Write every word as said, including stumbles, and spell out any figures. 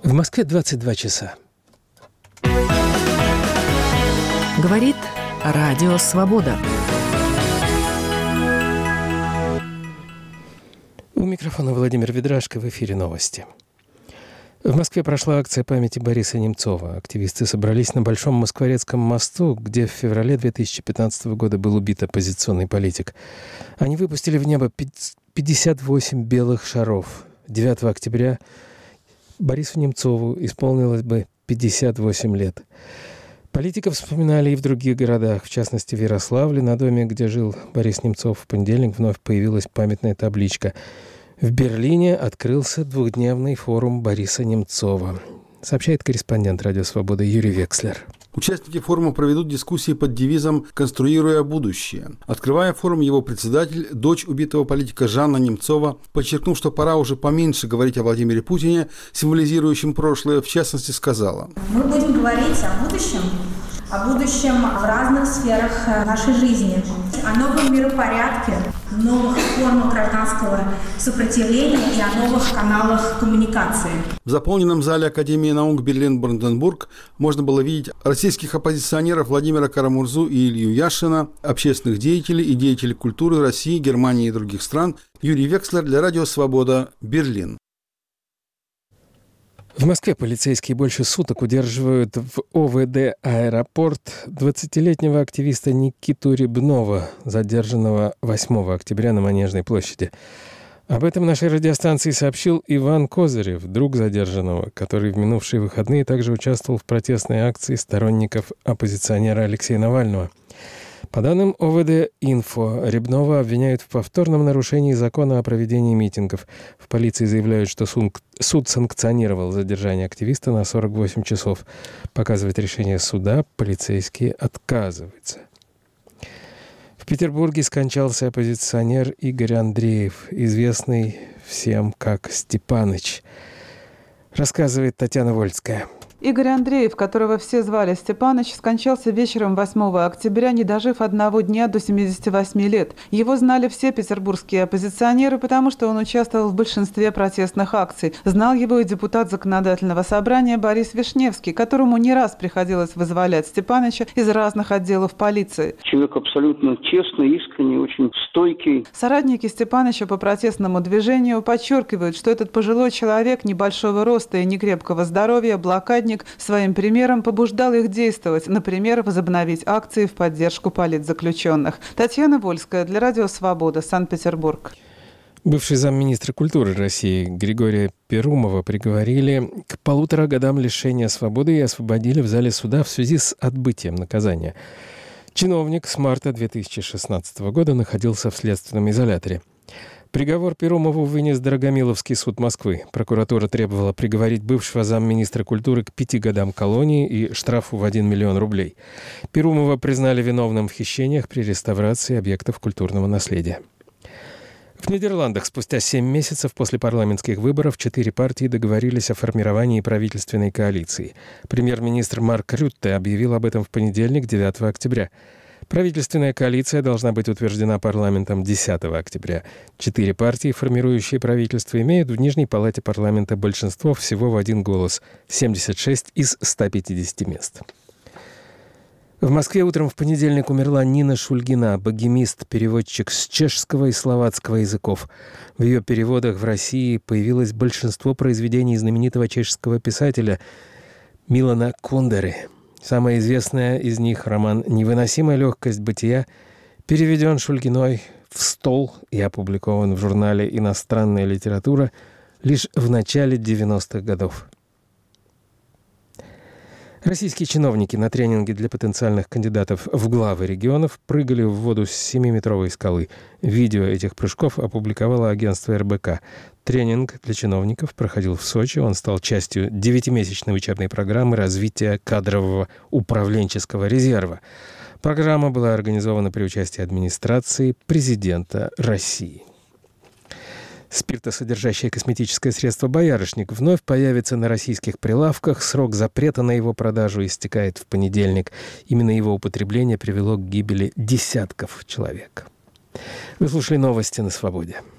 В Москве двадцать два часа. Говорит Радио Свобода. У микрофона Владимир Ведрашко, в эфире новости. В Москве прошла акция памяти Бориса Немцова. Активисты собрались на Большом Москворецком мосту, где в феврале две тысячи пятнадцатого года был убит оппозиционный политик. Они выпустили в небо пятьдесят восемь белых шаров. девятого октября Борису Немцову исполнилось бы пятьдесят восемь лет. Политиков вспоминали и в других городах, в частности в Ярославле, на доме, где жил Борис Немцов. В понедельник вновь появилась памятная табличка. В Берлине открылся двухдневный форум Бориса Немцова, сообщает корреспондент Радио Свобода Юрий Векслер. Участники форума проведут дискуссии под девизом «Конструируя будущее». Открывая форум, его председатель, дочь убитого политика Жанна Немцова, подчеркнув, что пора уже поменьше говорить о Владимире Путине, символизирующем прошлое, в частности, сказала: «Мы будем говорить о будущем, о будущем в разных сферах нашей жизни, о новом миропорядке, новых формах гражданского сопротивления и о новых каналах коммуникации». В заполненном зале Академии наук Берлин-Бранденбург можно было видеть российских оппозиционеров Владимира Карамурзу и Илью Яшина, общественных деятелей и деятелей культуры России, Германии и других стран. Юрий Векслер для Радио Свобода, Берлин. В Москве полицейские больше суток удерживают в ОВД «Аэропорт» двадцатилетнего активиста Никиту Рябнова, задержанного восьмого октября на Манежной площади. Об этом нашей радиостанции сообщил Иван Козырев, друг задержанного, который в минувшие выходные также участвовал в протестной акции сторонников оппозиционера Алексея Навального. По данным ОВД-Инфо, Рябнова обвиняют в повторном нарушении закона о проведении митингов. В полиции заявляют, что суд санкционировал задержание активиста на сорок восемь часов. Показывать решение суда полицейские отказываются. В Петербурге скончался оппозиционер Игорь Андреев, известный всем как Степаныч. Рассказывает Татьяна Вольская. Игорь Андреев, которого все звали Степаныч, скончался вечером восьмого октября, не дожив одного дня до семидесяти восьми лет. Его знали все петербургские оппозиционеры, потому что он участвовал в большинстве протестных акций. Знал его и депутат Законодательного собрания Борис Вишневский, которому не раз приходилось вызволять Степаныча из разных отделов полиции. Человек абсолютно честный, искренний, очень стойкий. Соратники Степаныча по протестному движению подчеркивают, что этот пожилой человек небольшого роста и некрепкого здоровья, блокадник, своим примером побуждал их действовать, например, возобновить акции в поддержку политзаключенных. Татьяна Вольская для Радио Свобода, Санкт-Петербург. Бывший замминистра культуры России Григория Перумова приговорили к полутора годам лишения свободы и освободили в зале суда в связи с отбытием наказания. Чиновник с марта две тысячи шестнадцатого года находился в следственном изоляторе. Приговор Перумову вынес Дорогомиловский суд Москвы. Прокуратура требовала приговорить бывшего замминистра культуры к пяти годам колонии и штрафу в один миллион рублей. Перумова признали виновным в хищениях при реставрации объектов культурного наследия. В Нидерландах спустя семь месяцев после парламентских выборов четыре партии договорились о формировании правительственной коалиции. Премьер-министр Марк Рютте объявил об этом в понедельник, девятого октября. Правительственная коалиция должна быть утверждена парламентом десятого октября. Четыре партии, формирующие правительство, имеют в Нижней палате парламента большинство всего в один голос – семьдесят шесть из ста пятидесяти мест. В Москве утром в понедельник умерла Нина Шульгина, богемист, переводчик с чешского и словацкого языков. В ее переводах в России появилось большинство произведений знаменитого чешского писателя Милана Кундеры. Самая известная из них, роман «Невыносимая легкость бытия», переведен Шульгиной в стол и опубликован в журнале «Иностранная литература» лишь в начале девяностых годов. Российские чиновники на тренинге для потенциальных кандидатов в главы регионов прыгали в воду с семиметровой скалы. Видео этих прыжков опубликовало агентство эр бэ ка. Тренинг для чиновников проходил в Сочи. Он стал частью девятимесячной учебной программы развития кадрового управленческого резерва. Программа была организована при участии администрации президента России. Спиртосодержащее косметическое средство «Боярышник» вновь появится на российских прилавках. Срок запрета на его продажу истекает в понедельник. Именно его употребление привело к гибели десятков человек. Вы слушали новости на Свободе.